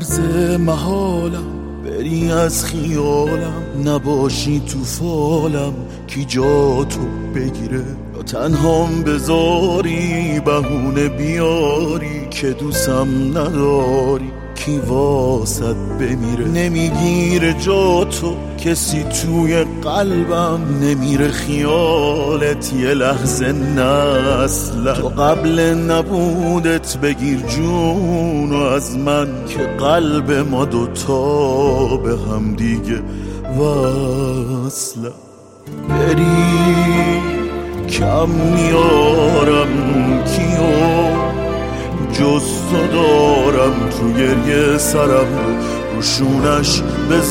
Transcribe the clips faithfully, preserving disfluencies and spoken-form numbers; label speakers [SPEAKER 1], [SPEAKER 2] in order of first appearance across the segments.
[SPEAKER 1] مرز محالم بری از خیالم، نباشی تو فالم کی جا تو بگیره، یا تنهام بذاری بهونه بیاری که دوستم نداری کی واسد بمیره. نمیگیره جا تو کسی توی قلبم، نمیره خیالت یه لحظه نه اصلا. تو قبل نبودت بگیر جونو از من که قلب ما دوتا به هم دیگه وصله. بری کم میارم کیو جز تو دارم، تو گریه سرم رو روشونش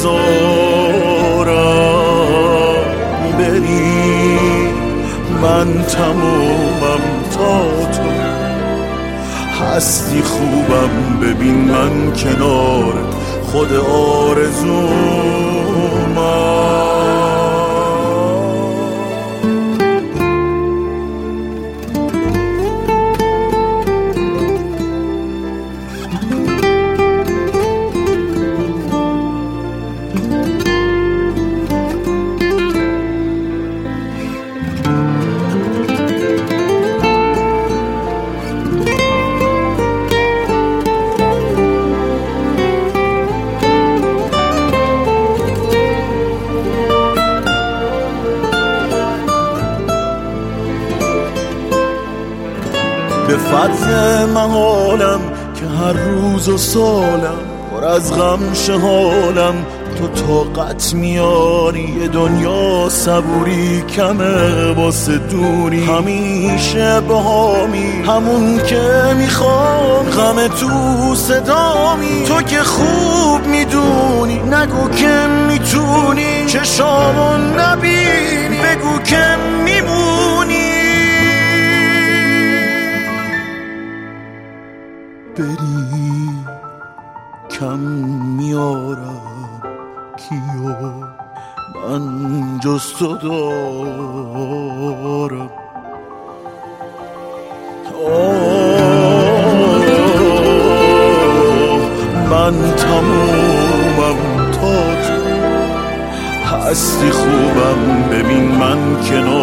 [SPEAKER 1] بذارم. بری من تمومم تا تو هستی، خوبم ببین من کنار خود آرزومم. به فضل محالم که هر روز و سالم پر از غم شهالم، تو طاقت میاری یه دنیا صبوری کمه واسه دوری. همیشه بهامی همون که میخوام، غم تو صدامی تو که خوب میدونی. نگو که میتونی چشامو نبینی، بگو که میمونی. بری کم میارم کیو من جز تو دارم. آه من تمومم تا تو هستی، خوبم ببین من کنار